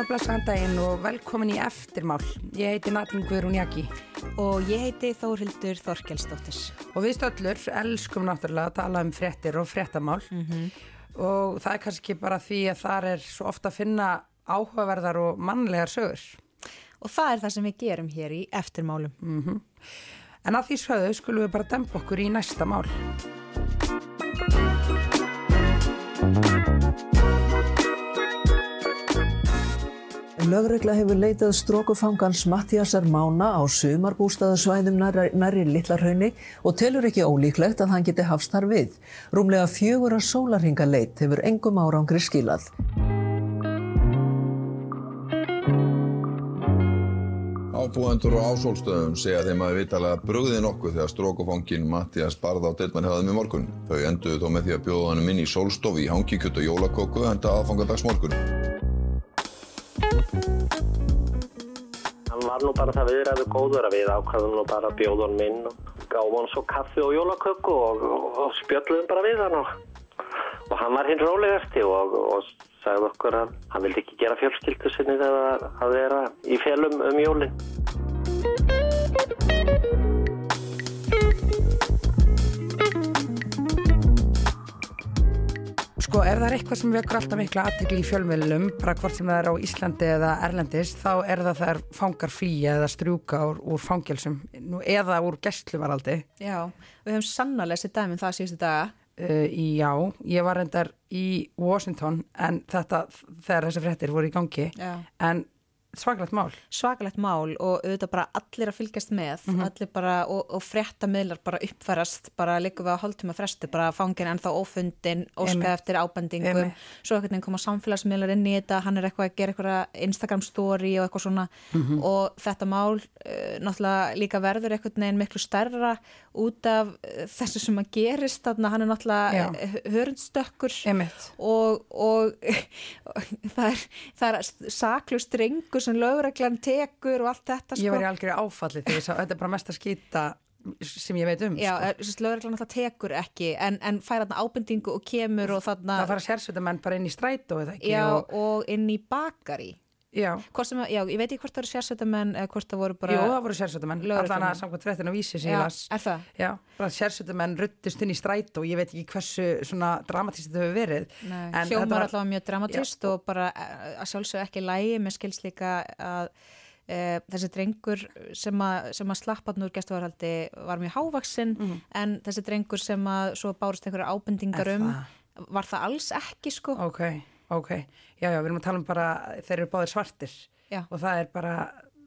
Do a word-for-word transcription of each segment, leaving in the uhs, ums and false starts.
blessaðan daginn og velkomin í Eftirmál. Ég heiti Nadine Guðrún Jaki. Og ég heiti Þórhildur Þorkelsdóttir. Og við stöllur elskum náttúrulega að tala um fréttir og fréttamál. Mm-hmm. Og það er kannski bara því að þar er svo ofta að finna áhugaverðar og mannlegar sögur. Og það er það sem við gerum hér í Eftirmálum. Mm-hmm. En að því sögðu skulum við bara dempa okkur í næsta mál. Lögregla hefur leitað strokufangans Matthíasar Mána á sumarbústaðasvæðum nærri, nærri Litla-Hrauni og telur ekki ólíklegt að hann geti hafst þar við. Rúmlega fjögurra sólarhringa leit hefur engum árangri skilað. Ábúendur á Ásólsstöðum segja þeim að vitalega brugði nokkuð þegar strokufanginn Matthías barði á Deildarhöfðum í morgun. Þau enduðu þó með því að bjóða honum inn í sólstofu í hangikjöt og jólaköku enda aðfangadagsmorgun. Hann var nú bara það viðræðu góður að við ákvæðum nú bara að bjóða honum inn og gáum hann svo kaffi og jólaköku og, og, og spjölluðum bara við hann og, og hann var hinn rólegasti og, og sagði okkur að hann vildi ekki gera fjölskyldu sinni þegar að vera í felum um jólin. Sko, ef það er eitthvað sem vekur alltaf mikla athygli í fjölmiðlum, bara hvort sem það er á Íslandi eða erlendis, þá er það þær fangar flýja eða strjúka úr, úr fangelsum, nú, eða úr gæsluvarðhaldi. Já, við höfum sannarlega séð dæmi um það síðustu daga. Uh, já, ég var reyndar í Washington, en þetta, þegar þessi fréttir voru í gangi, Já. en svakalegt mál. Svakalegt mál og auðvitað bara allir að fylgjast með, mm-hmm. allir bara, og, og fréttamiðlar bara uppfærast, bara liggur við á hálftíma fresti, bara fangin ennþá ófundin, óskað eftir ábendingum, Emi. Svo einhvern veginn koma samfélagsmiðlar inn í þetta, hann er eitthvað að gera eitthvað Instagram story og eitthvað svona mm-hmm. og þetta mál uh, náttúrulega líka verður einhvern veginn miklu stærra út af uh, þessu sem að gerist, þarna hann er náttúrulega hörundstökkur og, og það er, það er saklaus drengur sem lögreglan tekur og allt þetta sko. Ég var í algjörðu áfalli þegar ég sá, þetta er bara mest að skýta sem ég veit um. Já, sko. lögreglan alltaf tekur ekki en, en fær þarna ábendingu og kemur og þarna... Það fara sérsveitarmenn bara inn í strætó eða ekki? Já, og, og inn í bakari. Já. Sem, já, ég veit ekki hvort það voru sérsveitarmenn eða hvort það voru bara... Jú, það voru sérsveitarmenn, allan að samkvæmt fréttina á Vísi sem ég las. Er það? Já, bara sérsveitarmenn ruddust inn í strætó, ég veit ekki hversu svona dramatískt þetta hefur verið. Nei, hljómar var... allavega mjög dramatískt og bara að sjálfsögðu ekki lægi, mér skilst líka að e, þessi drengur sem að, sem að slappa úr gæsluvarðhaldi var mjög hávaxinn mm. en þessi drengur sem að svo bárust einhverjar ábendingar um var það alls ekki sko. Ok. Ok, já, já, við erum að tala um bara, þeir eru báðir svartir já. Og það er bara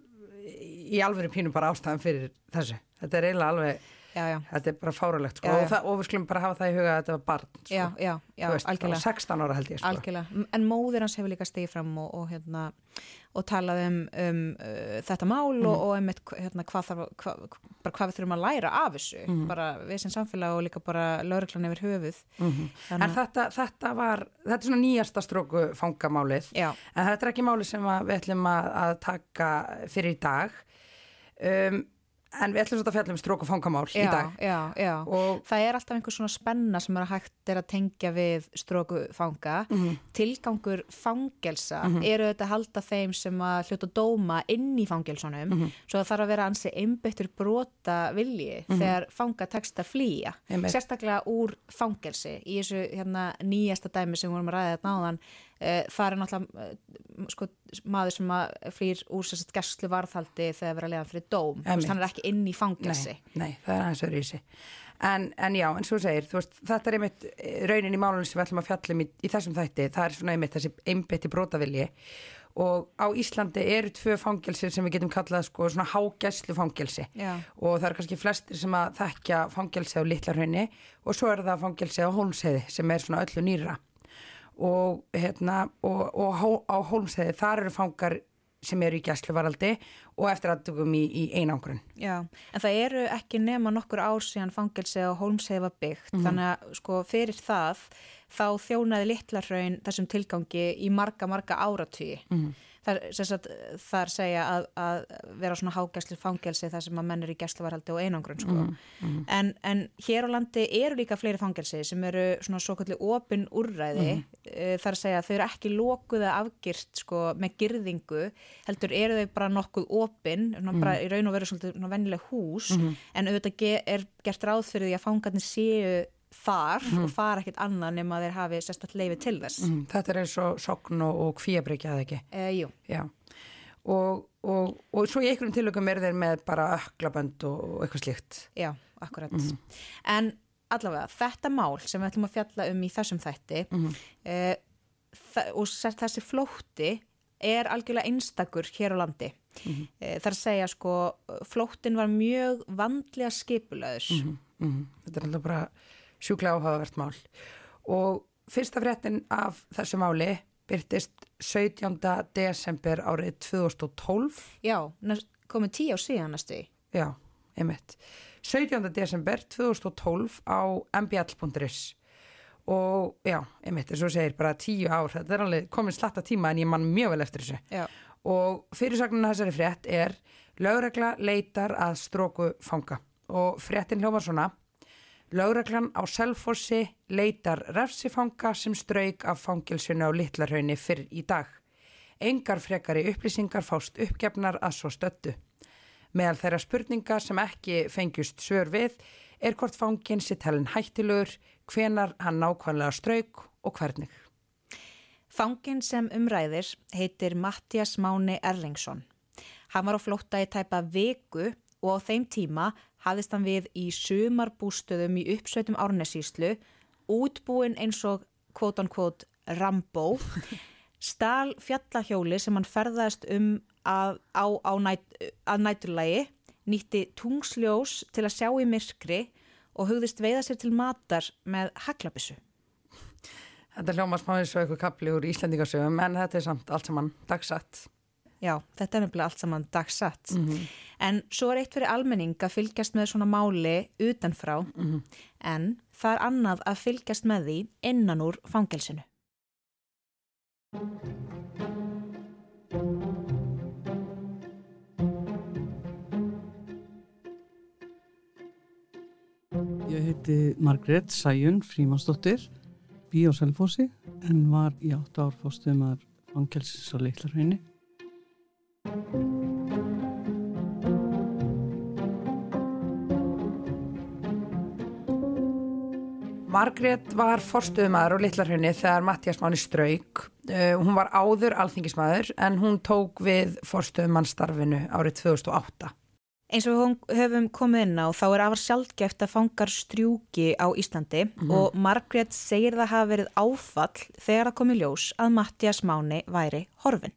í alvöru pínum bara ástæðan fyrir þessu. Þetta er eiginlega alveg, já, já. Þetta er bara fáralegt sko. Já, já. Og, það, og við skulum bara hafa það í huga að þetta var barn. Sko. Já, já, já, veist, algjörlega. sextán ára held ég sko. Algjörlega, en móðir hans hefur líka stigið fram og, og hérna, og talað um, um uh, þetta mál mm. og, og einmitt hérna hvað þarf, hva, bara hvað við þurfum að læra af þessu, mm. bara við sem samfélag og líka bara lögreglan yfir höfuð. Mm-hmm. Þannig... En þetta, þetta var, þetta er svona nýjasta stróku fangamálið, Já. En þetta er ekki málið sem við ætlum að, að taka fyrir í dag. Um, En við ætlum svo að fjalla um strók og fangamál já, í dag. Já, já, og það er alltaf einhver svona spenna sem er að hægt er að tengja við stróku fanga. Mm-hmm. Tilgangur fangelsa mm-hmm. eru þetta að halda þeim sem að hljóta dóma inn í fangelsunum, mm-hmm. svo það þarf að vera ansi einbeittur brota vilji mm-hmm. þegar fanga tekst að flýja. Einmitt. Sérstaklega úr fangelsi í þessu hérna, nýjasta dæmi sem við vorum að ræða þetta áðan. Það er náttúrulega uh, sko, maður sem flýr úr sérst gæsluvarðhaldi þegar verið að leiða fyrir dóm. Veist, hann er ekki inn í fangelsi. Nei, nei, það er aðeins öðruvísi. En, en já, en svo segir, þú veist, þetta er einmitt raunin í málunum sem við ætlum að fjalla um í, í þessum þætti. Það er svona einmitt þessi einbeitti brotavilji. Og á Íslandi eru tvö fangelsi sem við getum kallað sko svona hágæslufangelsi. Já. Og það eru kannski flestir sem að þekkja fangelsi á Litla-Hrauni og svo er það fangelsi á Hólmsheiði sem er svona öllu nýra. Og hérna og, og hó, á Hólmsheiði þar eru fangar sem eru í gæsluvarðhaldi og eftir aðtökum í, í einangrun. Já, en það eru ekki nema nokkur ár síðan fangelsi á Hólmsheiði var byggt, mm-hmm. þannig að sko fyrir það þá þjónaði Litla-Hraun þessum tilgangi í marga, marga áratugi. Mm-hmm. þar, sagt, þar segja að, að vera svona hágæslu fangelsi þar sem að menn eru í gæsluvarhaldi og einangrun sko. mm, mm. En, en hér á landi eru líka fleiri fangelsi sem eru svona svoköllu opin úrræði mm. þar segja að þau eru ekki lokuð eða afgirt sko, með girðingu heldur eru þau bara nokkuð opin mm. bara í raun og veru svolítið venjuleg hús mm. en auðvitað er gert ráð fyrir því að fangarnir séu þar mm. og fara ekkert annað nema þeir hafi sérstætt leyfi til þess. Mm. Þetta er eins og sogn og, og kvíabryggja, eða ekki? E, jú. Já. Og, og, og svo í einhverjum tilökum er þeir með bara ökklabönd og, og eitthvað slíkt. Já, akkurat. Mm. En allavega, þetta mál sem við ætlum að fjalla um í þessum þætti mm. e, og þessi flótti er algjörlega einstakur hér á landi. Mm. E, þar segja sko, flóttin var mjög vandlega skipulagður. Mm. Mm. Þetta er alltaf bara sjúklega áhugavert mál og fyrsta fréttin af þessu máli birtist sautjánda desember árið tvö þúsund og tólf. Já, komið tíu ár síðan næstu. Já, einmitt. sautjánda desember tvö þúsund og tólf á m b l punktur is og já, einmitt, eins og segir bara tíu ár, þetta er alveg komin slatta tíma en ég man mjög vel eftir þessu. Já. Og fyrirsögnin af þessari frétt er lögregla leitar að stroku fanga og fréttin hljómar svona: Lögreglan á Selfossi leitar refsifanga sem strauk af fangelsinu á Litla-Hrauni fyrr í dag. Engar frekari upplýsingar fást uppgefnar að svo stöddu. Meðal þeirra spurninga sem ekki fengjust svör við er hvort fanginn sé talinn hættulegur, hvenar hann nákvæmlega strauk og hvernig. Fanginn sem umræðir heitir Matthías Máni Erlingsson. Hann var á flótta í tæpa viku og á þeim tíma hafðist hann við í sumarbústöðum í uppsveitum Árnessýslu, útbúinn eins og quote unquote Rambo, stal fjallahjóli sem hann ferðaðist um að, á, á næt, að næturlagi, nýtti tungsljós til að sjá í myrkri og hugðist veiða sér til matar með haglabyssu. Þetta hljómar smá eins og eitthvað kapli úr Íslendingasögum en þetta er samt allt saman dagsatt. Já, þetta er nefnilega allt saman dagsatt. Mm-hmm. En svo er eitt fyrir almenning að fylgjast með svona máli utanfrá, mm-hmm. en það er annað að fylgjast með því innan úr fangelsinu. Ég heiti Margrét Sæjun Frímannsdóttir, bý á Selfossi, en var í átta ár forstöðumaður fangelsins á Litla-Hrauni. Margrét var forstöðumaður á Litla-Hrauni þegar Matthías Máni strauk. Uh, hún var áður alþingismaður en hún tók við forstöðumannsstarfinu árið tvö þúsund og átta. Eins og við höfum komið inn á þá er afar sjaldgæft að fangar strjúki á Íslandi mm. og Margrét segir það hafa verið áfall þegar það kom í ljós að Matthías Máni væri horfinn.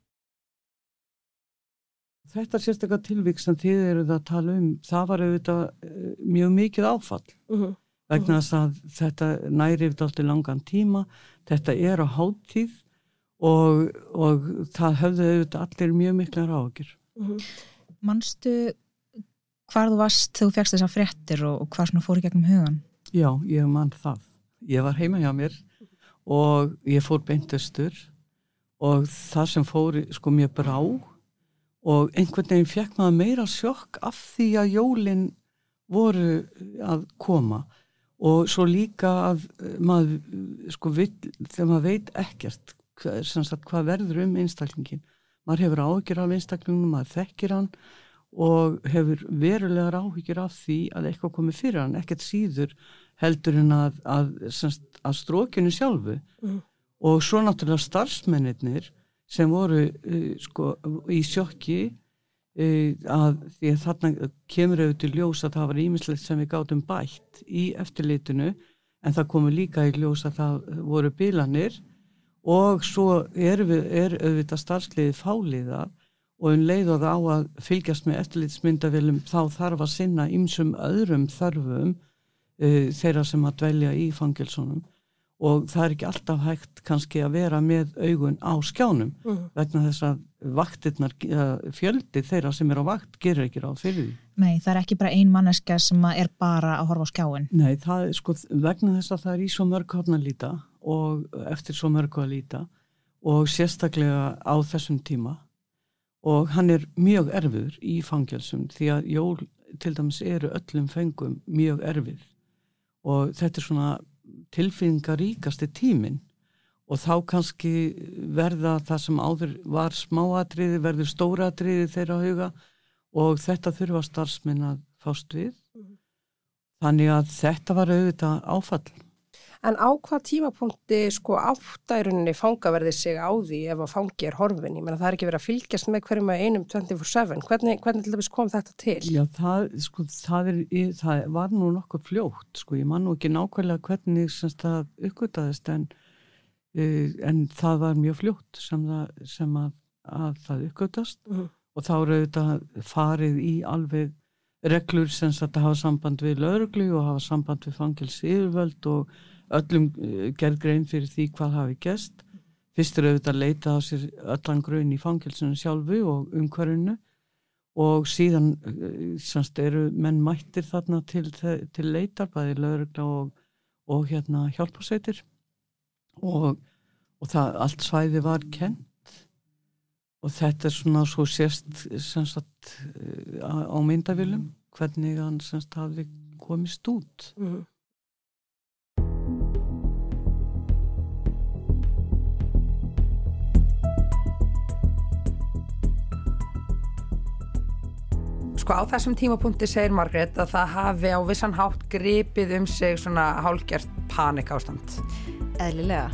Þetta sérstaklega tilvík sem þið eruð að tala um, það var auðvitað uh, mjög mikið áfall. Uh-huh. Vegna þess að þetta næri yfir alltaf langan tíma, þetta er á hátíð og, og það höfðu auðvitað allir mjög miklar áhyggjur. Uh-huh. Manstu hvar þú varst þegar þú fékkst þessar fréttir og, og hvað svona fór í gegnum hugan? Já, ég man það. Ég var heima hjá mér og ég fór beint austur og það sem fór sko mér brá og einhvern veginn fekk maður meira sjokk af því að jólin voru að koma og svo líka að maður sko vill, þegar maður veit ekkert hvað, hvað verður um einstaklingin. Maður hefur áhyggjur af einstaklingunum, maður þekkir hann og hefur verulegar áhyggjur af því að eitthvað komi fyrir hann, ekkert síður heldur en að, að, að, að strókinu sjálfu. Mm. Og svo náttúrulega starfsmennirnir sem voru uh, sko, í sjokki uh, að því að þarna kemur auðvitað ljós að það var ýmislegt sem við gátum bætt í eftirlitinu en það komu líka í ljós að það voru bilanir og svo er, við, er auðvitað starfsliðið fáliða og um leið og það á að fylgjast með eftirlitsmyndavilum þá þarf að sinna ýmsum öðrum þörfum uh, þeirra sem að dvelja í fangelsunum. Og það er ekki alltaf hægt kannski að vera með augun á skjánum mm. vegna þess að vaktirnar, fjöldi þeirra sem er á vakt gerir ekki ráð fyrir því. Nei, það er ekki bara ein manneska sem er bara að horfa á skjáin. Nei, það er sko vegna þess að það er í svo mörg horn að líta og eftir svo mörg að líta og sérstaklega á þessum tíma og hann er mjög erfiður í fangelsum því að jól til dæmis eru öllum fengum mjög erfið og þetta er svona tilfinningaríkasti tíminn og þá kannski verða það sem áður var smáatriði verður stóratriði þeirra huga og þetta þurfa starfsmenn að fást við. Þannig að þetta var auðvitað áfall. En á hvað tímapunkti sko áttæruninni fangaverði sig á því ef að fangi er horfin? Ég meina það er ekki verið að fylgjast með hverjum að einum twenty-four seven. Hvernig, hvernig til dæmis kom þetta til? Já, það, sko, það, er, það var nú nokkuð fljótt, sko. Ég man nú ekki nákvæmlega hvernig semst það uppgötaðist en, uh, en það var mjög fljótt sem, það, sem að, að það uppgötast uh-huh. og þá eru auðvitað farið í alveg reglur sem að hafa samband við lögreglu og hafa samband við fangelsyfirvöld og öllum gerð grein fyrir því hvað hafi gerst. Fyrst er auðvitað að leita á sér öllan grunn í fangelsinu sjálfu og umhverfinu og síðan semst eru menn mættir þarna til, til leitar, bæði lögregla og, og hérna hjálparsveitir og, og það allt svæði var kennt og þetta er svona svo sérst semst á, á myndavélum hvernig hann semst hafi komist út. Mm. Sko á þessum tímapunkti segir Margrét að það hafi á vissan hátt gripið um sig svona hálfgert panikástand. Eðlilega.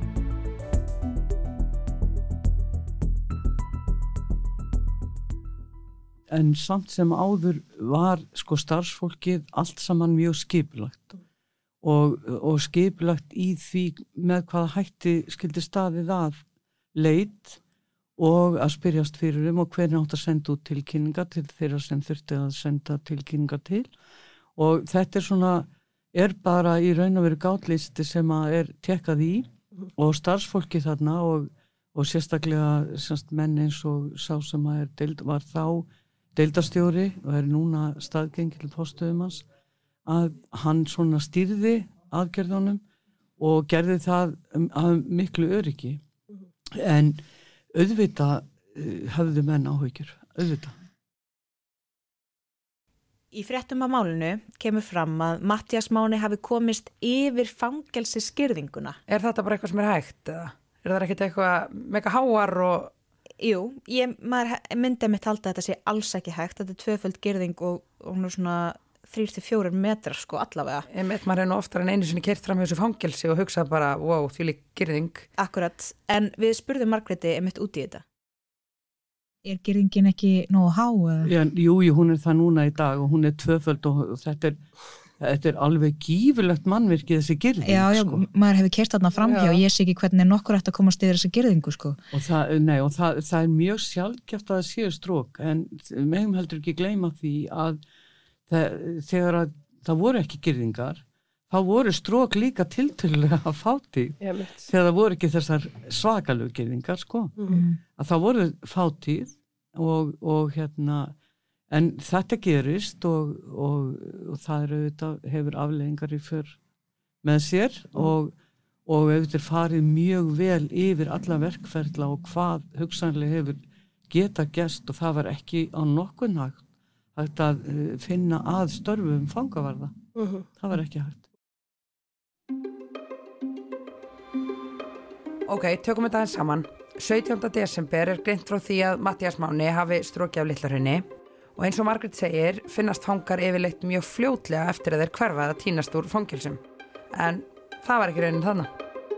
En samt sem áður var sko starfsfólkið allt saman mjög skipulagt og, og skipulagt í því með hvaða hætti skildi staðið að leit og að spyrjast fyrir um og hvernig átt að senda út tilkynningar til þeirra sem þurfti að senda tilkynningar til og þetta er svona, er bara í raun og veru gátlisti sem að er tekkað í og starfsfólki þarna og, og sérstaklega semst menn eins og sá sem að er deild, var þá deildarstjóri og er núna staðgengil póststöðum hans að hann svona stýrði aðgerðunum og gerði það að miklu öryggi en auðvitað höfðu menn áhyggjur, auðvitað. Í fréttum af málinu kemur fram að Matthías Máni hafi komist yfir fangelsiskirðinguna. Er þetta bara eitthvað sem er hægt eða? Er það ekkert eitthvað mega háar og... Jú, ég maður myndi mitt halda að þetta sé alls ekki hægt. Þetta er tvöföld girðing og, og hún er svona þrír til fjórir metrar sko allavega. Ég veit maður er nú oftar en einu sinni keyrt fram hjá þessu fangelsi og hugsað bara, wow, því lík girðing. Akkurat, en við spurðum Margréti mitt út í þetta. Er girðingin ekki nógu há? Já, jú, jú, hún er það núna í dag og hún er tvöföld og, og þetta er, þetta er alveg gífurlegt mannvirki þessi girðing. Já, já, sko. Maður hefur keyrt þarna framhjá og ég sé ekki hvernig nokkur ætti að komast yfir þessi girðingu sko. Og það, nei, og það, það er mjög sjaldgæft að það séu strók en megum heldur ekki gleyma því að þegar að það voru ekki girðingar þá voru strók líka tiltölulega að fátíð þegar það voru ekki þessar svakalegu girðingar sko mm. að það voru fátíð og, og hérna en þetta gerist og, og, og það er auðvitað hefur afleiðingar í för með sér mm. og, og auðvitað farið mjög vel yfir alla verkferla og hvað hugsanlega hefur geta gerst og það var ekki á nokkurn hægt hægt að finna að störfum fangavarða. Uh-huh. Það var ekki hægt. Ok, tökum þetta aðeins saman. sautjánda desember er greint frá því að Matthías Máni hafi strokið af Litla-Hrauni og eins og Margrét segir finnast fangar yfirleitt mjög fljótlega eftir að þeir hverfa að tínast úr fangelsum. En það var ekki raunin þarna.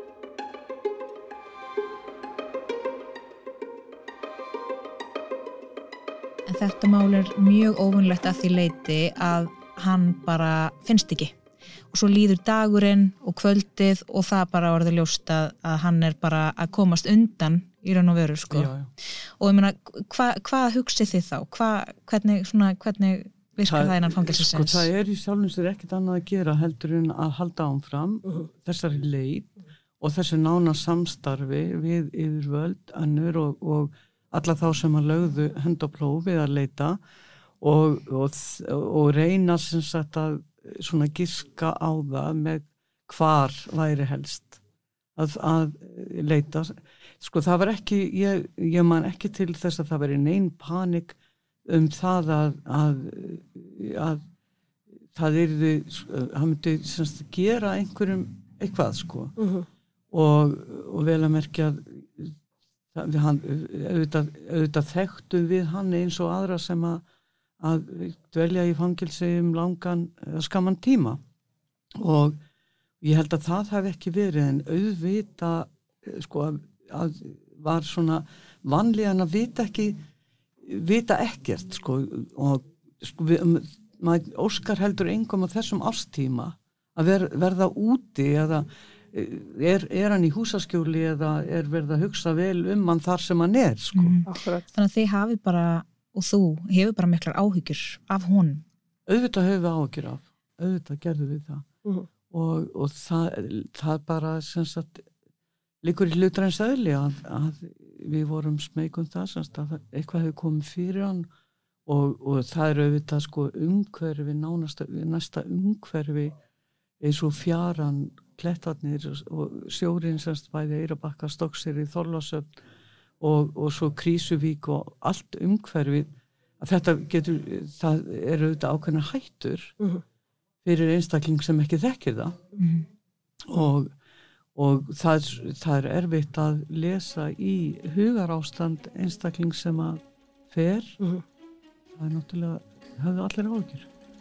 En þetta mál er mjög óvunlegt að því leiti að hann bara finnst ekki. Og svo líður dagurinn og kvöldið og það bara orðið ljóst að, að hann er bara að komast undan í raun og veru sko. Já, já. Og ég meina, hvað hva hugsið þið þá? Hva, hvernig, svona, hvernig virkar það innan fangelsisins? Sko það er í sjálfum sér ekkert annað að gera heldur en að halda áfram uh-huh. þessari leit og þessu nána samstarfi við yfirvöld, önnur og, og alla þá sem að lögðu hönd og plóf við að leita og, og, og reyna sem sagt að svona giska á það með hvar væri helst að, að leita. sko það var ekki, ég, ég man ekki til þess að það veri nein panik um það að, að, að það yrði, hann myndi semst gera einhverjum eitthvað sko uh-huh. og, og vel að merkja að það, hann, auðvitað, auðvitað þekktu við hann eins og aðra sem að, að dvelja í fangilsi um langan, skamman tíma og ég held að það hef ekki verið en auðvita sko að, að var svona vanlegan að vita ekki vita ekkert sko og sko við, maður óskar heldur engum á þessum árstíma að ver, verða úti eða er, er hann í húsaskjóli eða er verið að hugsa vel um hann þar sem hann er sko. Mm. Þannig að þið hafi bara og þú hefur bara miklar áhyggjur af honum. Auðvitað hefur við áhyggjur af, auðvitað gerðum við það mm. og, og það, það bara sem sagt liggur í hlutarins eðli að, að við vorum smeykum það semst að eitthvað hefur komið fyrir hann og, og það er auðvitað sko umhverfi nánasta, næsta umhverfi eins og fjaran, klettarnir og sjórinn semst bæði Eyrarbakka, Stokkseyri, Þorlákshöfn og, og svo Krýsuvík og allt umhverfið að þetta getur, það er auðvitað ákveðnar hættur uh-huh. fyrir einstakling sem ekki þekkir það uh-huh. og og það, það er erfitt að lesa í hugarástand einstakling sem að fer uh-huh. það er náttúrulega höfðu allir áhyggjur.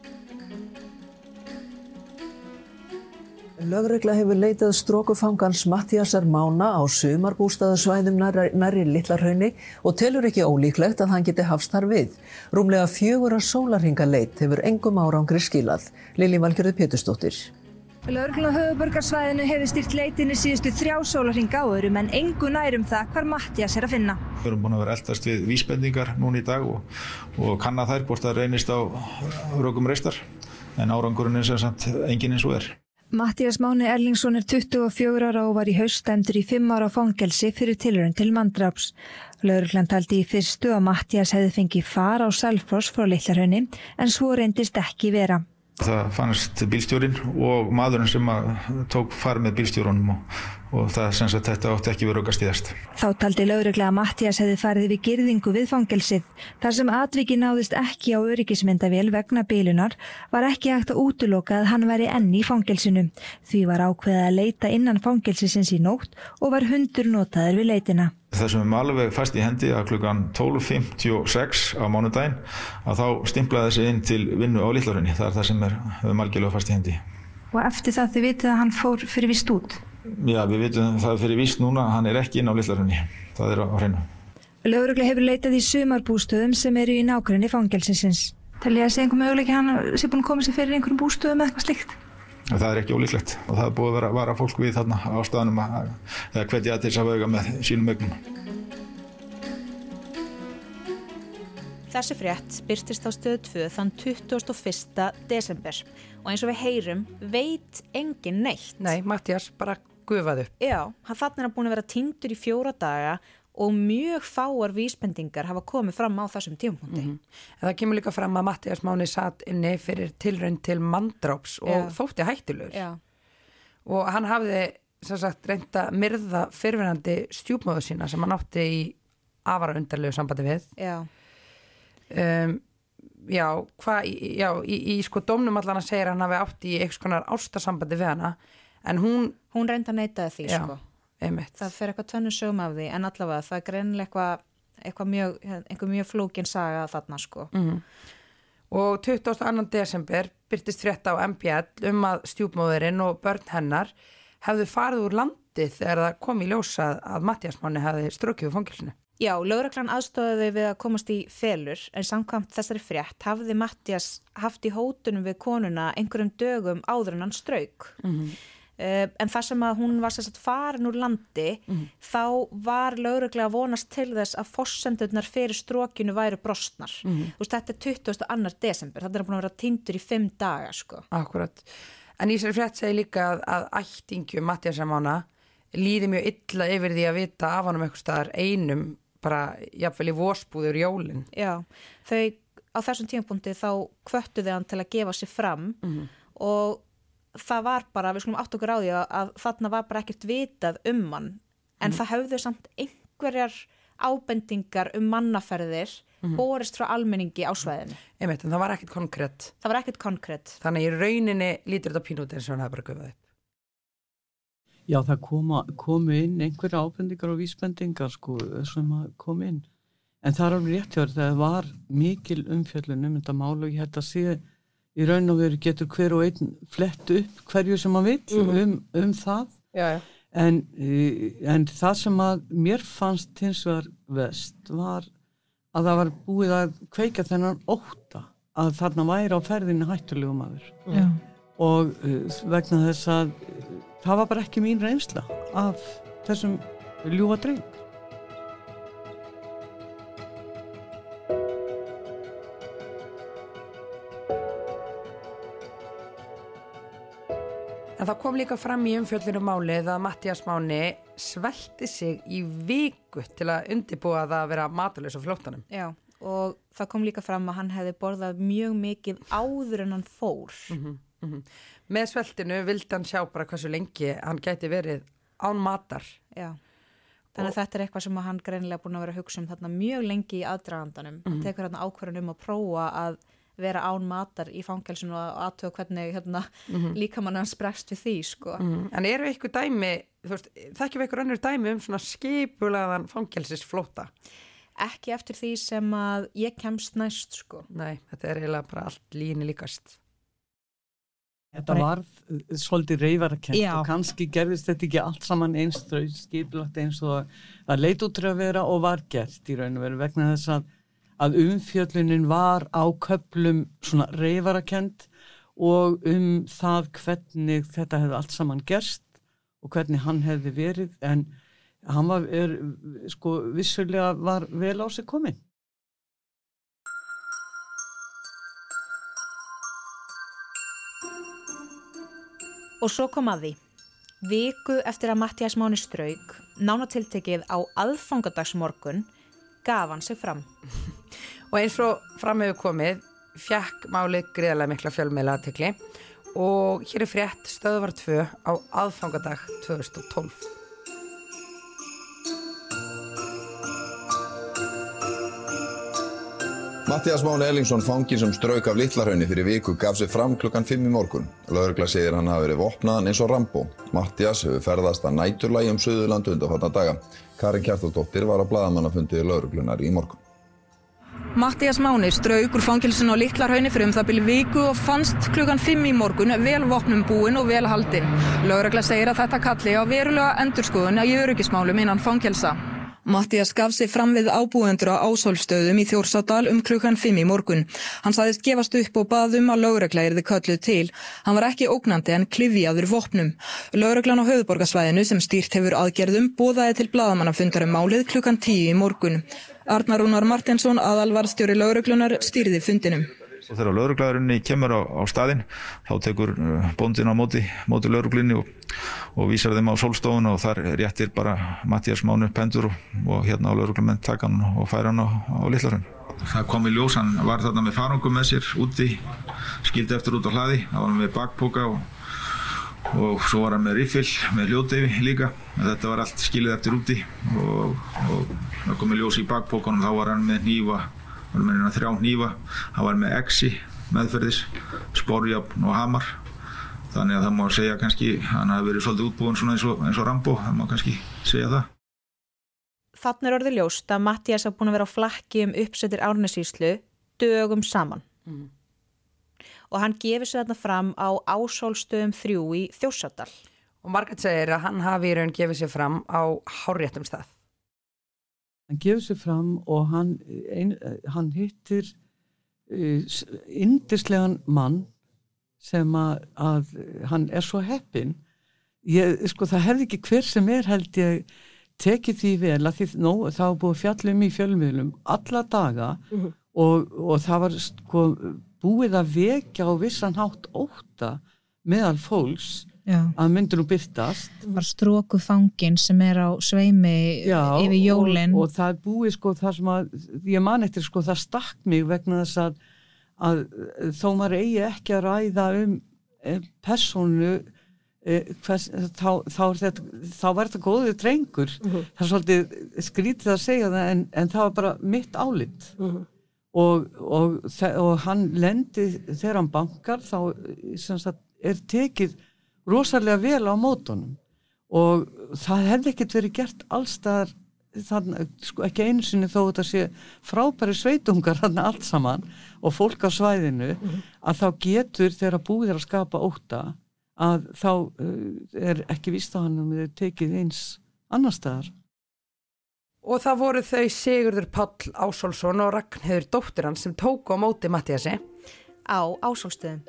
Lögregla hefur leitað strokufangans Matthíasar Mána á sumarbústaðasvæðum nærri, nærri Litla-Hrauni og telur ekki ólíklegt að hann geti hafst þar við. Rúmlega fjögurra sólarhringa leit hefur engum árangri skilað. Lillý Valgerður Pétursdóttir. Lögreglan á höfuðborgarsvæðinu hefur stýrt leitinni síðustu þrjá sólarhringa áður en engu nær um það hvar Matthías er að finna. Við erum búin að vera eldast við vísbendingar núna í dag og, og kanna þær hvort það reynist á rökum reistar en árangurinn er sem sagt enginn eins og er. Matthías Máni Erlingsson er tuttugu og fjögurra ára og var í haust dæmdur í fimm ára fangelsi fyrir tilraun til manndráps. Lögreglan taldi í fyrstu að Matthías hefði fengið far á Selfoss frá Litla-Hrauni en svo reyndist ekki vera. Það fannst bílstjórinn og maðurinn sem tók far með bílstjórunum og, og það sem sagt þetta átti ekki verið rökastíðast. Þá taldi lögregla að Matthías hefði farið við girðingu við fangelsið. Þar sem atviki náðist ekki á öryggismyndavél vegna bilunar var ekki hægt að útiloka að hann væri enn í fangelsinu. Því var ákveðið að leita innan fangelsisins í nótt og var hundur notaður við leitina. Það sem er alveg fast í hendi að klukkan tólf fimmtíu og sex á mánudaginn að þá stimplaði þessi inn til vinnu á Litla-Hrauni. Það er það sem er algjörlega fast í hendi. Og eftir það þið vitið að hann fór fyrir víst út? Já, við vitum það fyrir víst núna, hann er ekki inn á Litla-Hrauni. Það er á hreinu. Lögregla hefur leitað í sumarbústöðum sem eru í nágrenni fangelsisins. Telja að sé einhver möguleiki hann sé búin að koma sér fyrir einhverjum bústöðum eða eitthvað slíkt? Það er ekki ólíklegt og það er búið að vera, vara fólk við þarna á staðnum að hvetja til þess að vega með sínum eignum. Þessi frétt birtist á Stöð tvö þann tuttugasta og fyrsta desember og eins og við heyrum veit engin neitt. Nei, Matthías bara gufaði upp. Já, hann þarna er búin að vera týndur í fjóra daga og mjög fáar vísbendingar hafa komið fram á þessum tímapunkti. Mm-hmm. En það kemur líka fram að Matthías Máni satt inni fyrir tilraun til manndráps og Já. Þótti hættulegur. Já. Og hann hafði sem sagt reynt að myrða fyrrverandi stjúpmóður sína sem hann átti í afar undarlegu sambandi við. Já. Um, já, hvað, já, í, í sko dómnum allan að segja hann hafi átt í einhvers konar ástarsambandi við hana, en hún... Hún reyndi að neita því, já. Sko. Einmitt. Það fer eitthvað tvennu sögum af því en allavega það er greinilega eitthvað, eitthvað mjög, einhver mjög flókin saga þarna sko. Mm-hmm. Og tuttugasta og annan desember birtist frétta á M B L um að stjúpmóðurinn og börn hennar hefðu farið úr landi þegar það kom í ljósa að Matthías Máni hefði strokið úr fangelsinu. Já, lögreglan aðstoðaði við að komast í felur en samkvæmt þessari frétt hafði Matthías haft í hótunum við konuna einhverjum dögum áður en hann strauk. Mm-hmm. Uh, en þar sem að hún var sérstætt farin úr landi mm. þá var lögreglega að vonast til þess að forsendurnar fyrir strókinu væru brostnar. Mm. Þú veist, þetta er tuttugasta og annan desember, þetta er búin að vera týndur í fimm daga, sko. Akkurat. En í sér frétt segi líka að, að ættingjum Matthíasar Mána líði mjög illa yfir því að vita af honum eitthvað staðar einum, bara jafnvel í vosbúður jólin. Já, þau á þessum tímapunkti þá hvöttuðu hann til að gefa sig fram mm. og það var bara, við skulum átt okkur á því að, að þarna var bara ekkert vitað um hann en mm. það höfðu samt einhver einhverjar ábendingar um mannaferðir mm-hmm. borist frá almenningi á svæðinu. Einmitt, en það var ekkert konkrétt. Það var ekkert konkrétt. Þannig í rauninni lítur þetta pínút eins og hann hafa bara gufað upp. Já, það koma, komu inn einhverja ábendingar og vísbendingar sko, sem að koma inn. En það er alveg rétt hjá þér, það var mikil umfjöllun um þetta mál og ég held að sé í raun og veru getur hver og einn flett upp hverju sem að vill mm. um, um það. Já, já. En, en það sem að mér fannst hins vegar vest var að það var búið að kveika þennan ótta að þarna væri á ferðinni hættulegu maður. Já. Og vegna þess að það var bara ekki mín reynsla af þessum ljúfa dreng. En það kom líka fram í umfjöllunum málið að Matthías Máni svelti sig í viku til að undirbúa það að vera matarlaus á flóttanum. Já, og það kom líka fram að hann hefði borðað mjög mikið áður en hann fór. Mm-hmm, mm-hmm. Með sveltinu vildi hann sjá bara hversu lengi hann gæti verið án matar. Já, þannig að þetta er eitthvað sem hann greinilega búin að vera að hugsa um þarna mjög lengi í aðdragandanum. Mm-hmm. Hann tekur þarna ákvörðun um að prófa að vera án matar í fangelsinu og aðtöga hvernig hérna, mm-hmm. líkamann hans bregst við því sko. Mm-hmm. En eru eitthvað dæmi, þú veist, þekkjum við eitthvað önnur dæmi um svona skipulaðan fangelsisflóta? Ekki eftir því sem að ég kemst næst sko. Nei, þetta er eiginlega bara allt líni líkast. Þetta var svolítið reyfarakennt og kannski gerðist þetta ekki allt saman eins skipulagt eins og það leit út til að vera og var gert í raun og veru vegna þess að að umfjöllunin var á köflum svona reyfarakennt og um það hvernig þetta hefði allt saman gerst og hvernig hann hefði verið en hann var, er, sko, vissulega var vel á sig kominn. Og svo kom að því. Viku eftir að Matthías Máni strauk, nánatiltekið á aðfangadagsmorgun, gaf hann sig fram. Og eins og fram hefur komið, fjekk málið gríðarlega mikla fjölmiðla athygli og hér er frétt Stöðvar tvö á aðfangadag tvö þúsund og tólf. Matthías Máni Erlingsson fanginn sem strauk af Litlahrauni fyrir viku gaf sig fram klukkan fimm í morgun. Lögregla segir hann hafi verið vopnaðan eins og Rambo. Matthías hefur ferðast að næturlagi um Suðurland undanfarna daga. Karin Kjartadóttir var á blaðamannafundi lögreglunnar í morgun. Matthías Máni strauk úr fangelsinu á Litlahrauni fyrir um það bili viku og fannst klukkan fimm í morgun vel vopnum búinn og vel haldinn. Lögregla segir að þetta kalli á verulega endurskoðun í öryggismálum innan fangelsa. Matthías gaf sig fram við ábúendur á Ásólfsstöðum í Þjórsárdal um klukkan fimm í morgun. Hann sagðist gefast upp og bað um að lögregla yrði kölluð til. Hann var ekki ógnandi en klyfjaður vopnum. Lögreglan á höfuðborgarsvæðinu sem stýrt hefur aðgerðum boðaði til blaðamannafundar um málið klukkan tíu í morgun. Arnar Rúnar Martinsson, aðalvarðstjóri lögreglunar, stýrði fundinum. Og þegar lögreglaðurinn kemur á, á staðinn, þá tekur bóndinn á móti, móti lögreglunni og, og vísar þeim á sólstofuna og þar réttir bara Matthías Máni pendur og, og hérna á lögreglumenn taka hann og færa hann á, á Litlahraun. Það kom í ljós, hann var þarna með farangum með sér úti, skildi eftir út á hlaði, það var hann með bakpoka og, og svo var hann með riffil, með hljóðdeyfi líka. Þetta var allt skilið eftir úti og, og það kom í ljós í bakpokanum, þá var hann með hnífa. Hann var með þrjá hnífa, hann var með exi meðferðis, sporjárn og hamar. Þannig að það má segja kannski, hann hafi verið svolítið útbúinn svona eins og, eins og Rambo, það má kannski segja það. Þarna er orðið ljóst að Matthías hafa búin að vera á flakki um uppsettir Árnessýslu dögum saman. Mm. Og hann gefur sig þarna fram á Ásólfsstöðum þrjú í Þjórsárdal. Og Margrét segir að hann hafi í raun gefið sig fram á hárréttum stað. Hann gefur sig fram og hann, ein, hann hittir uh, yndislegan mann sem að, að hann er svo heppinn. Ég, sko, það hefði ekki hver sem er held ég tekið því vel að því nó, það var búið fjallum í fjölmiðlum alla daga uh-huh. og, og það var sko, búið að vekja á vissan hátt ótta meðal fólks. Já. Að myndir nú byrtast. Það var stroku fangin sem er á sveimi Já, yfir jólin. Og, og það er búið sko það sem að, ég man eftir sko það stakk mig vegna þess að, að þó maður eigi ekki að ræða um persónu hvers, þá, þá, þetta, þá var þetta góður drengur uh-huh. það er svolítið skrítið að segja það en, en það var bara mitt álit uh-huh. og, og, og hann lendi þegar hann bankar þá sagt, er tekið rosalega vel á mótunum og það hefði ekkert verið gert allstaðar þannig, sko, ekki einu sinni þó þetta sé frábæri sveitungar þarna allt saman og fólk á svæðinu uh-huh. að þá getur þegar búið er að skapa ótta að þá uh, er ekki víst á hann um þau tekið eins annar staðar. Og það voru þau Sigurður Páll Ásólfsson og Ragnheiður dóttir hans sem tóku á móti Matthíasi á Ásólfsstöðum.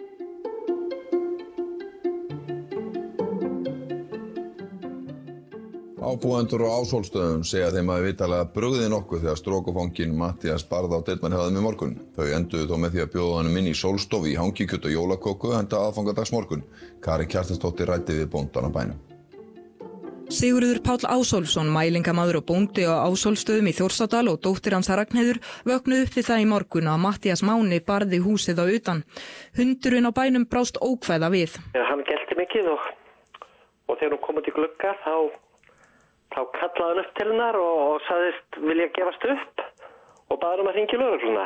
Ábúendur á Ásólfsstöðum segja þeim að vitalega brugði nokkuð þegar strókufanginn Matthías barði á dyrnar í morgun. Þau enduðu þó með því að bjóða honum inn í sólstofu í hangikjöt og jólaköku enda aðfangadagsmorgun. Kari Kjartansdóttir ræddi við bóndan á bænum. Sigurður Páll Ásólfsson, mælingamaður og bóndi á Ásólfsstöðum í Þórsadal og dóttir hans Ragnheiður vöknuðu upp við það í morgun að Matthías Máni barði húsið á utan. Hundurinn á bænum brást ókvæða við. Ja, hann gelti mikið og, og þegar hún kom út í glugga þá Þá kallaði hann upp til hennar og, og sagðist vilja gefast upp og baði hann að hringja í lögregluna.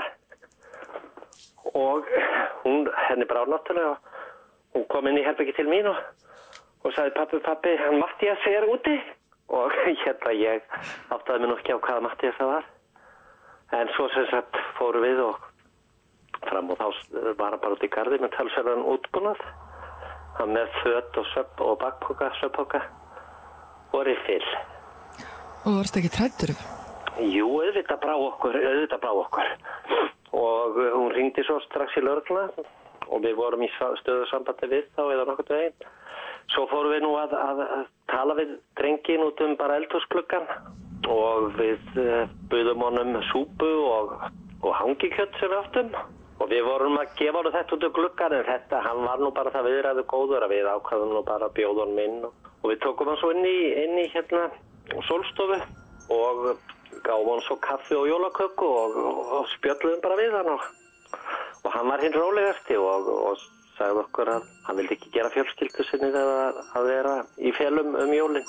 Og hún, henni brá náttúrulega, hún kom inn í herbergi til mín og, og sagði pappi, pappi, hann Matthías er úti. Og hérna ég áttaði mig nú ekki á hvaða Matthías það var. En svo sem sagt fóru við og fram og þá var hann bara út í garði með talsverðan útbúnað. Hann með föt og söpp og bakpoka, söpppoka og riffil. Og varst ekki træddur? Jú, auðvitað brá okkur, auðvitað brá okkur. Og hún hringdi svo strax í lögregluna og við vorum í stöðu sambandi við þá eða nokkuð veginn. Svo fórum við nú að, að, að tala við drengin út um bara eldhúsgluggan og við uh, buðum honum súpu og, og hangikjöt sem við áttum. Og við vorum að gefa honum þetta út um gluggan en þetta, hann var nú bara það viðræðu góður að við ákvaðum nú bara að bjóða honum inn. Og, og við tókum hann svo inn í, inn í hérna sólstofu og gáum hann svo kaffi og jólaköku og, og, og spjöllum bara við hann og, og hann var hinn rólegasti og, og sagði okkur að hann vildi ekki gera fjölskyldu sinni þegar að vera í felum um jólin.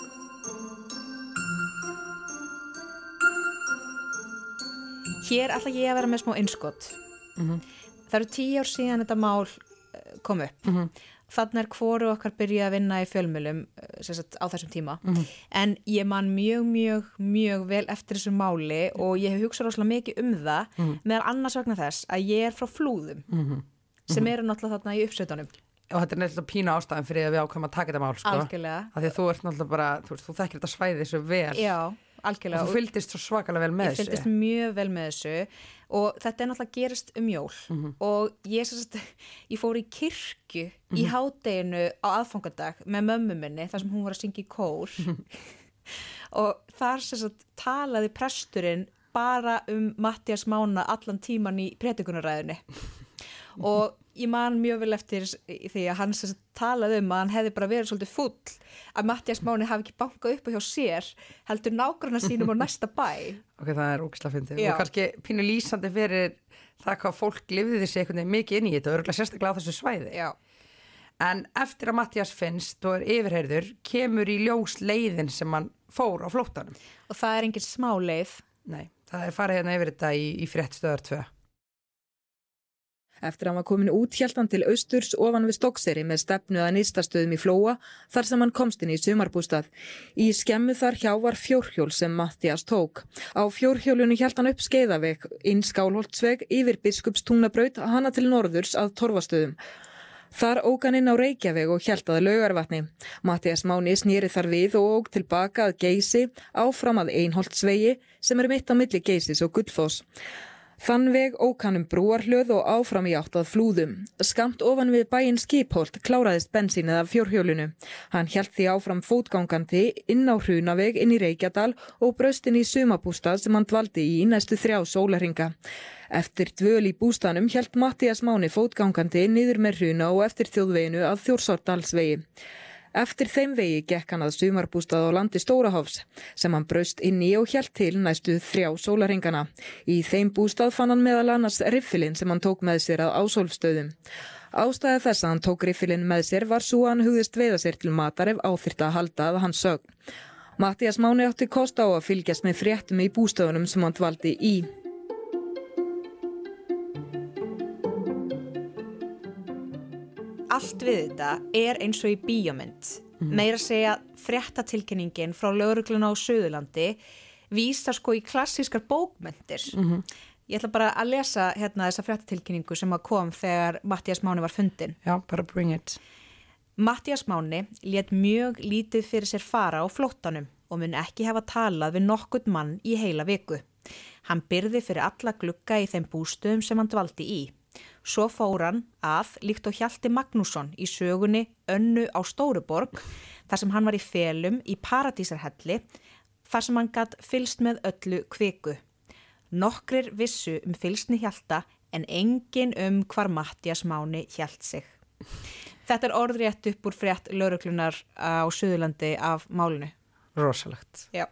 Hér ætla ég að vera með smá innskot. Mm-hmm. Það eru tíu ár síðan þetta mál kom upp. Mm-hmm. Þannig er hvoru okkar byrja að vinna í fjölmiðlum sagt, á þessum tíma mm-hmm. en ég man mjög, mjög, mjög vel eftir þessu máli mm-hmm. og ég hef hugsað rosalega mikið um það mm-hmm. meðal annars vegna þess að ég er frá Flúðum mm-hmm. sem eru náttúrulega þarna í uppsveitunum. Og þetta er náttúrulega pína ástæðan fyrir að við ákveðum að taka þetta mál, sko. Algjörlega. Af því að þú ert náttúrulega bara, þú veist, þú þekkir þetta svæði svo vel. Já, algjörlega. Og þú fylgdist svo svakalega vel með þessu. Ég fylgdist mjög vel með þessu og þetta er náttúrulega gerist um jól mm-hmm. og ég, sagt, ég fór í kirkju mm-hmm. í hádeginu á aðfangadag með mömmu minni þar sem hún var að syngja í kór mm-hmm. og þar sagt, talaði presturinn bara um Matthías Mána allan tíman í predikunaræðunni og ég man mjög vel eftir því að hann sagt, talaði um að hann hefði bara verið svolítið fúll að Matthías Máni hafi ekki bankað upp hjá sér heldur nágranna sínum á næsta bæ. Ok, það er ógeðslega fyndið og kannski pínu lýsandi fyrir það hvað fólk lifði sig einhvern veginn mikið inn í þetta og örugglega sérstaklega á þessu svæði. Já. En eftir að Matthías finnst og er yfirheyrður kemur í ljós leiðin sem hann fór á flóttanum. Og það er engin smá leið. Nei, það er farið hérna yfir þetta í, í fréttstöðar tvö. Eftir að hann var komin út hélt hann til austurs ofan við Stokkseyri með stefnu að nýstastöðum í Flóa þar sem hann komst inn í sumarbústað. Í skemmu þar hjá var fjórhjól sem Matthías tók. Á fjórhjólinu hélt hann upp Skeiðaveg, inn Skálholtsveg, yfir Biskupstungnabraut, hana til norðurs að Torfastöðum. Þar ók hann inn á Reykjaveg og hélt að Laugarvatni. Matthías Máni snýri þar við og ók tilbaka að Geysi, áfram að Einholtsvegi sem er mitt á milli Geysis og Gullfoss. Þann veg ók hann um brúarhlöð og áfram í átt að Flúðum. Skammt ofan við bæinn Skipholt kláraðist bensínið af fjórhjólinu. Hann hélt því áfram fótgangandi inn á Hrunaveg inn í Reykjadal og braust inn í sumarbústað sem hann dvaldi í næstu þrjá sólarhringa. Eftir dvöl í bústaðnum hélt Matthías Máni fótgangandi niður með Hruna og eftir þjóðveginu að Þjórsárdalsvegi. Eftir þeim vegi gekk hann að sumarbústað á landi Stórahofs sem hann braust inn í og hélt til næstu þrjá sólarhringana. Í þeim bústað fann hann meðal annars riffilinn sem hann tók með sér að Ásólfsstöðum. Ástæða þess að hann tók riffilinn með sér var svo hann hugðist veiða sér til matar ef áþyrfti að halda að hans sögn. Matthías Máni átti kost á að fylgjast með fréttum í bústöðunum sem hann dvaldi í. Allt við þetta er eins og í bíómynd. Mm. Meira að segja fréttatilkynningin frá lögregluna á Suðurlandi vísar sko í klassískar bókmyndir. Mm-hmm. Ég ætla bara að lesa hérna þessa fréttatilkynningu sem að kom þegar Matthías Máni var fundinn. Já, bara bring it. Matthías Máni lét mjög lítið fyrir sér fara á flóttanum og mun ekki hafa talað við nokkurn mann í heila viku. Hann byrði fyrir alla glugga í þeim bústöðum sem hann dvaldi í. Svo fór hann að, líkt og Hjalti Magnússon í sögunni Önnu á Stóruborg, þar sem hann var í felum í Paradísarhelli, þar sem hann gat fylgst með öllu kviku. Nokkrir vissu um fylgsni Hjalta en engin um hvar Matthías Máni hélt sig. Þetta er orðrétt upp úr frétt lögreglunar á Suðurlandi af málinu. Rosalegt. Já.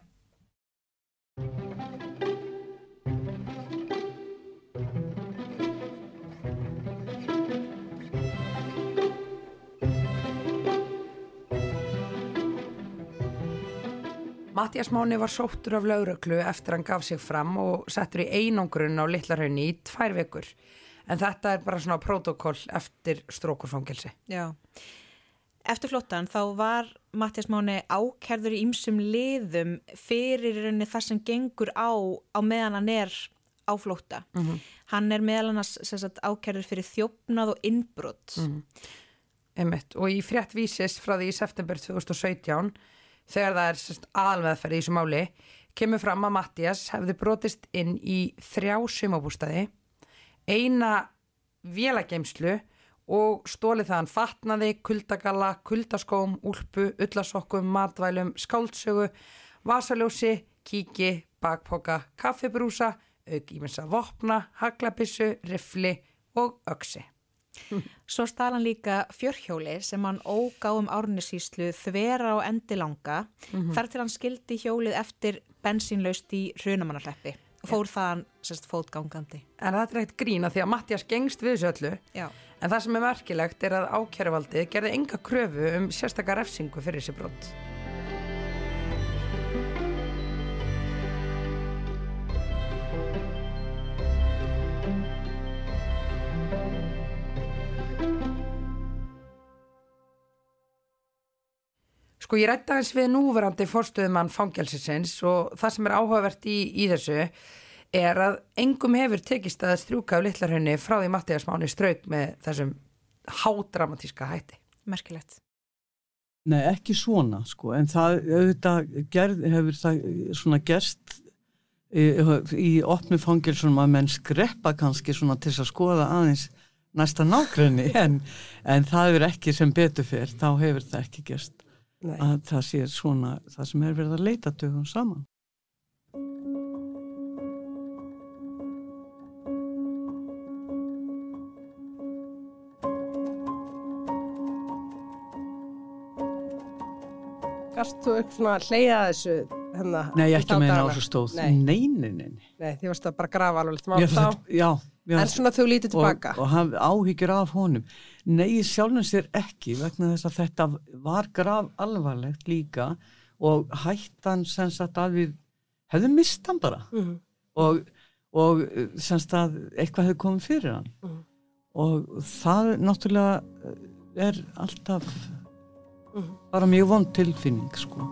Matthías Máni var sóttur af lögreglu eftir hann gaf sig fram og settur í einangrun á Litla-Hrauni í tvær vikur. En þetta er bara svona prótókoll eftir strókurfangelsi. Já. Eftir flóttan þá var Matthías Máni ákærður í ýmsum liðum fyrir rauninni það sem gengur á á meðan hann er á flótta. Mm-hmm. Hann er meðal annars sem sagt, ákærður fyrir þjófnað og innbrot. Mm-hmm. Einmitt. Og í frétt Vísis frá því í september tvö þúsund og sautján þegar það er sérst aðalmeðferð í þessu máli, kemur fram að Matthías hefði brotist inn í þrjá sumarbústaði, eina vélageymslu og stólið það hann fatnaði, kuldagalla, kuldaskóm, úlpu, ullasokkum, matvælum, skáldsögu, vasaljósi, kíki, bakpoka, kaffibrúsa, auk ímessa vopna, haglabissu, riffli og öxi. Svo stal hann líka fjörhjóli sem hann ók á um Árnessýslu þvera á endilanga mm-hmm. þar til hann skildi hjólið eftir bensínlaust í Hrunamannahleppi og fór þaðan sérst fótgangandi. En þetta er eitt grína því að Matthías gengst við þessu öllu. Já. En það sem er merkilegt er að ákæruvaldið gerði enga kröfu um sérstaka refsingu fyrir þessi brot. Sko ég ræddi aðeins við núverandi forstöðumann fangelsisins og það sem er áhugavert í, í þessu er að engum hefur tekist að strjúka af Litla-Hrauni frá því Matthías Máni strauk með þessum hádramatíska hætti. Merkilegt. Nei, ekki svona sko, en það auðvitað gerð, hefur það svona gerst í, í opnu fangelsunum að menn skreppa kannski svona til að skoða aðeins næsta nágrenni en, en það er ekki sem betur fyrr, þá hefur það ekki gerst. Nei. Að það sé svona það sem er verið að leita dögum saman. Gast þú eitthvað svona að hleyja þessu hérna? Nei, ekki með henni á svo stóð. Nei, nei, nei. Nei, nei því varst að bara grafa alveg litt mál þá. Já. En svona þú lítið tilbaka. Og, og hafði áhyggjur af honum. Nei, sjálfum sér ekki vegna þess að þetta var graf alvarlegt líka og hættan sem sagt að við hefðum mist hann bara. Mm-hmm. Og, og sem sagt að eitthvað hefði komið fyrir hann. Mm-hmm. Og það náttúrulega er alltaf mm-hmm. bara mjög vond tilfinning, sko.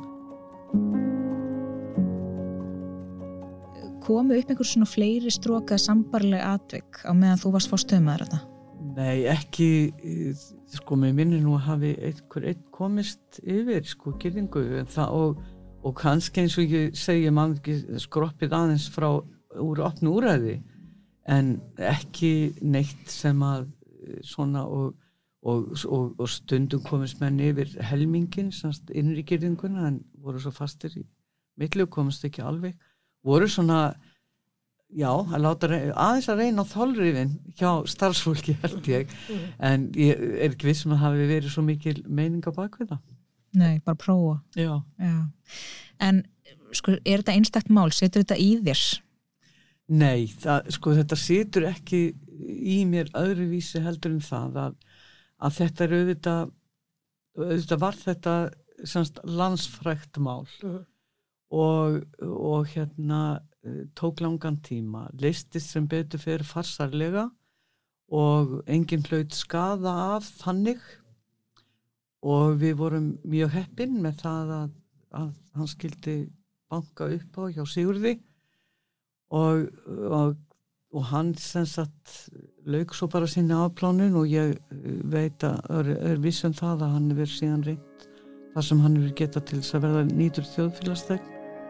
Komu upp einhver svona fleiri strókað sambarleg atvik á meðan þú varst forstöðumaður þetta? Nei, ekki, sko, mér minnir nú að hafi einhver einn komist yfir, sko, girðingu og, og kannski eins og ég segi maður ekki skroppið aðeins frá úr opnu úræði en ekki neitt sem að svona og, og, og, og stundum komist menn yfir helmingin, semst innri girðinguna en voru svo fastir í milli og komist ekki alveg. Voru svona, já, að láta reyna, aðeins að reyna á þolrifin hjá starfsfólki held ég, en ég er ekki viss um að hafi verið svo mikil meining á bakvið það. Nei, bara prófa. Já. Já. En sko, er þetta einstakt mál? Setur þetta í þér? Nei, það, sko þetta situr ekki í mér öðruvísi heldur en það að, að þetta er auðvitað, auðvitað var þetta semst landsfrægt mál uh-huh. og, og hérna tók langan tíma, leystist sem betur fyrir farsarlega og enginn hlaut skaða af þannig og við vorum mjög heppin með það að, að hann skildi banka upp á hjá Sigurði og, og, og hann sem sagt lauk svo bara sinni afplánun og ég veit að er, er viss um það að hann er verið síðan reynt þar sem hann er getað til þess að verða nýtur þjóðfélagsþegn.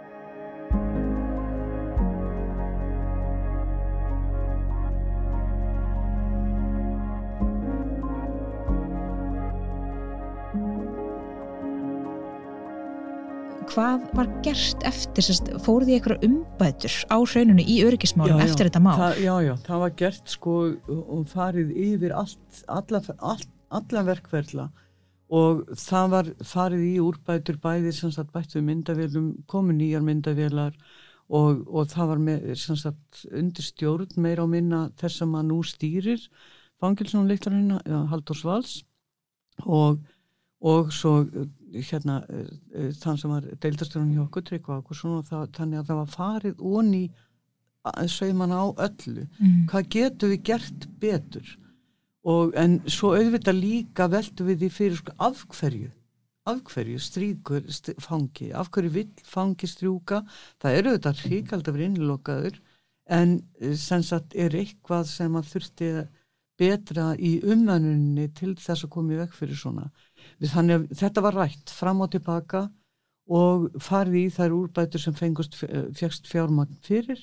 Hvað var gert eftir, fóruð þið einhverja umbætur á hrauninu í öryggismálum eftir þetta mál? Það, já, já, það var gert sko og farið yfir allt, alla, all, alla verkferla og það var farið í úrbætur bæði sem sagt bættu myndavélum, komu nýjar myndavélar og, og það var með, sem sagt undir stjórn meira á minna þess að maður nú stýrir fangelsinu Litla-Hrauni, Halldórs Vals og, og svo hérna þann sem var deildarstjórinn hjá okkur Tryggva Ágústsson og það, þannig að það var farið onni saumana á öllu mm. hvað getum við gert betur og en svo auðvitað líka veltum við því fyrir sko af hverju af hverju stríkur st- fangi af hverju vill fangi strjúka það eru auðvitað hrikald að vera innilokaður en sem sagt er eitthvað sem að þurfti betra í umönnunni til þess að koma í veg fyrir svona þannig að þetta var rætt fram og tilbaka og farið í þær úrbætur sem fengust fékkst fjármagn fyrir.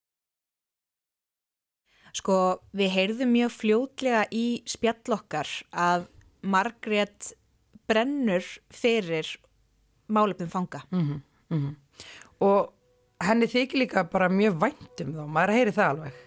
Sko, við heyrðum mjög fljótlega í spjall okkar að Margrét brennur fyrir málefnum fanga. Mm-hmm, mm-hmm. Og henni þykir líka bara mjög vænt um þá, maður heyri það alveg.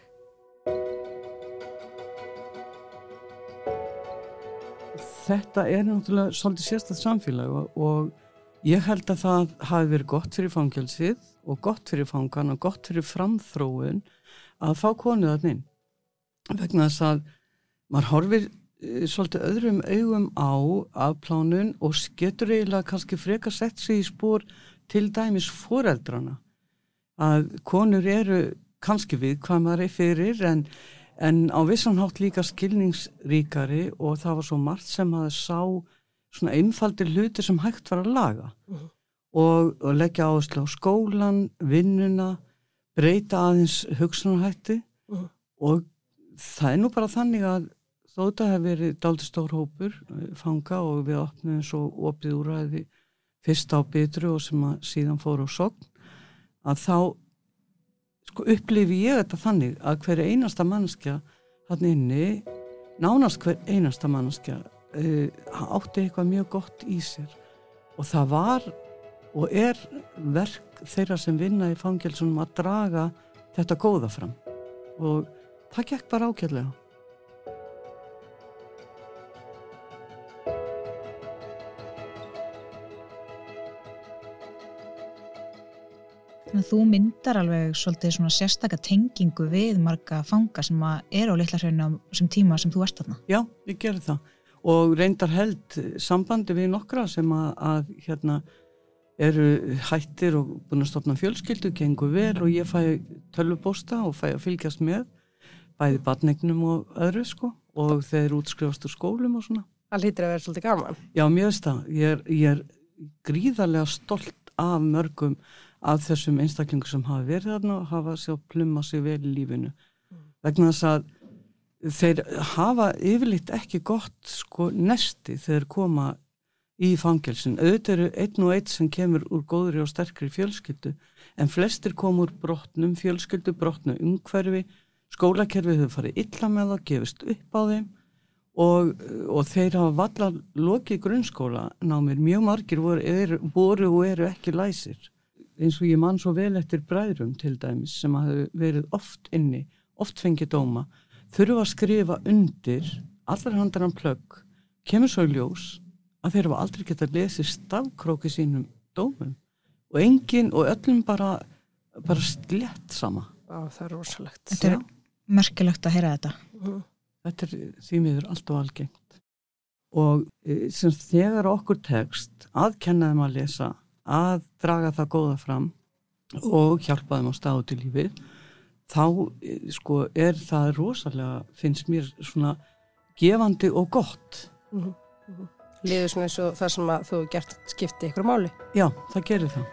Þetta er náttúrulega svolítið sérstætt samfélag og, og ég held að það hafi verið gott fyrir fangelsið og gott fyrir fangan og gott fyrir framþróun að fá konu þarna inn. Vegna þess að maður horfir e, svolítið öðrum augum á afplánun og getur eiginlega kannski frekar sett sig í spór til dæmis foreldrana. Að konur eru kannski við hvað maður er fyrir en En á vissan hátt líka skilningsríkari og það var svo margt sem að sá svona einfaldir hluti sem hægt var að laga uh-huh. og, og leggja áherslu á skólan, vinnuna, breyta aðeins hugsunarhætti uh-huh. og það er nú bara þannig að þó þetta hefur verið dálítið stór hópur fanga og við opnum svo opið úrræði fyrst á Bitru og sem að síðan fór á Sogn að þá sko upplifi ég þetta þannig að hver einasta manneskja þarna inni, nánast hver einasta manneskja uh, átti eitthvað mjög gott í sér og það var og er verk þeirra sem vinna í fangelsunum að draga þetta góða fram og það gekk bara ágætlega. Þannig að þú myndar alveg svolítið svona sérstaka tengingu við marga fanga sem eru á Litla-Hrauni á sem tíma sem þú ert þarna. Já, ég gerði það og reyndar held sambandi við nokkra sem að, að hérna eru hættir og búin að stofna fjölskyldu, gengur vel og ég fæ tölvupósta og fæ að fylgjast með bæði barneignum og öðru sko og þeir útskrifast úr skólum og svona. Það hlýtur að vera svolítið gaman. Já, mjög stað. Ég er, ég er gríðarlega stolt af mörgum af þessum einstaklingum sem hafa verið þarna og hafa sér að plumma sig vel í lífinu. Mm. Vegna þess að þeir hafa yfirleitt ekki gott sko nesti þegar koma í fangelsin. Auðvitað eru einn og einn sem kemur úr góðri og sterkri fjölskyldu en flestir koma úr brotnum, fjölskyldu brotnu umhverfi, skólakerfið hefur farið illa með það, gefist upp á þeim og, og þeir hafa valla lokið grunnskóla námir. Mjög margir voru, er, voru og eru ekki læsir. Eins og ég man svo vel eftir bræðrum til dæmis sem hafi verið oft inni, oft fengið dóma, þurfa að skrifa undir allar handarann plögg, kemur svo í ljós að þeir hafa aldrei getað lesið stafkróki sínum dómum og enginn og öllum bara, bara slétt sama. Já, það er rosalegt. Þetta er merkilegt að heyra þetta. Mm. Þetta er því miður allt og algengt. Og sem þegar okkur tekst að kenna þeim að lesa, að draga það góða fram og hjálpa þeim að staða til lífið, þá sko er það rosalega, finnst mér svona gefandi og gott. Mm-hmm. Mm-hmm. Líður svona eins og það sem að þú gert skipti ykkur máli. Já, það gerir það.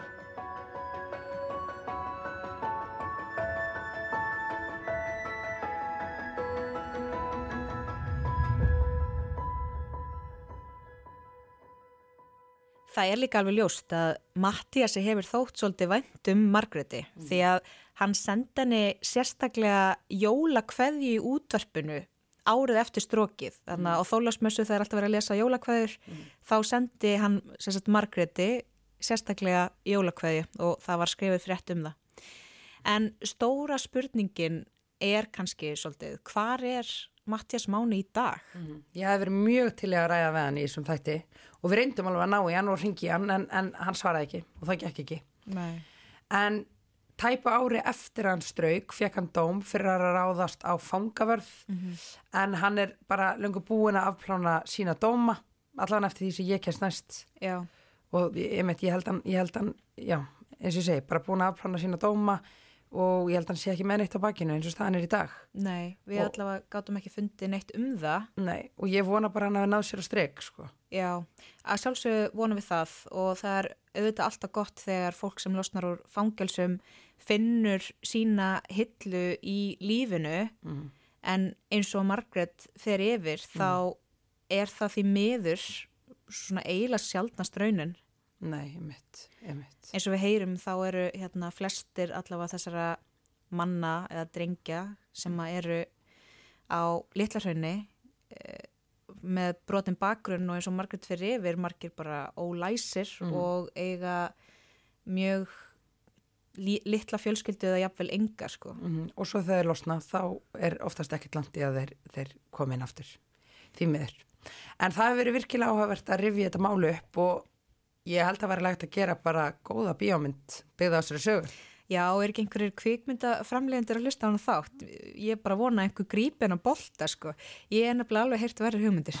Það er líka alveg ljóst að Matthíasi hefur þótt svolítið vænt um Margréti mm. því að hann sendi henni sérstaklega jólakveðju í útvarpinu árið eftir strókið. Þannig að á Þorláksmessu þegar alltaf verið að lesa jólakveður mm. þá sendi hann sérstaklega Margréti sérstaklega jólakveðju og það var skrifið frétt um það. En stóra spurningin er kannski svolítið, hvar er Matthías Máni í dag? Mm. Ég hef verið mjög til að ræða við hann í þessum þætti og við reyndum alveg að ná í hann og hringi hann en, en hann svaraði ekki og það gekk ekki. Nei. En tæpa ári eftir hann strauk fekk hann dóm fyrir að ráðast á fangavörð mm-hmm. en hann er bara löngu búinn að afplána sína dóma allavega eftir því sem ég kemst næst. Já. Og ég, ég, ég held hann, ég held hann, já, eins og ég segi, bara búinn að afplána sína dóma og ég held að hann sé ekki með neitt á bakinu eins og staðan er í dag. Nei, við og, allavega gátum ekki fundið neitt um það. Nei, og ég vona bara hann að náð sér á strik, sko. Já, að sjálfsög vonum við það og það er auðvitað alltaf gott þegar fólk sem losnar úr fangelsum finnur sína hillu í lífinu mm. en eins og Margrét fer yfir mm. þá er það því miður svona eiginlega sjaldnast raunin. Nei, einmitt, einmitt. Eins og við heyrum þá eru hérna flestir allavega þessara manna eða drengja sem eru á Litlahrauni eh, með brotin bakgrunn og eins og Margrét fyrir yfir margir bara ólæsir mm. og eiga mjög li- litla fjölskyldu eða jafnvel engar sko. Mm-hmm. Og svo þegar þeir losna þá er oftast ekkert langt í að þeir, þeir koma inn aftur því miður. En það hefur verið virkilega áhugavert að rifja þetta málu upp og ég held að vera lægt að gera bara góða bíómynd byggða á þessari sögu. Já, er ekki einhverjir kvikmyndaframleiðendur að hlusta á hana þátt? Ég bara vona einhver grípin að bolta, sko. Ég er nefnilega alveg heyrt verið hugmyndir.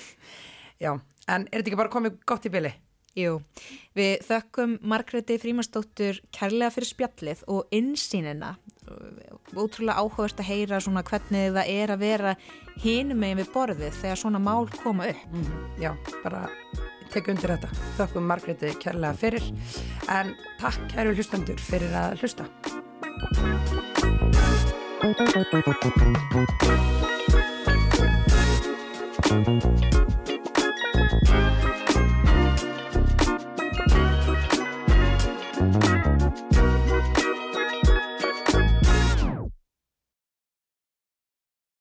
Já, en er þetta ekki bara komið gott í bili? Jú, við þökkum Margréti Frímannsdóttur kærlega fyrir spjallið og innsýnina. Ótrúlega áhugavert að heyra svona hvernig það er að vera hinum megin við borðið þegar svona mál koma upp. Mm-hmm. Já, bara tek undir þetta. Þökkum Margréti kærlega fyrir, en takk kæru hlustendur fyrir að hlusta.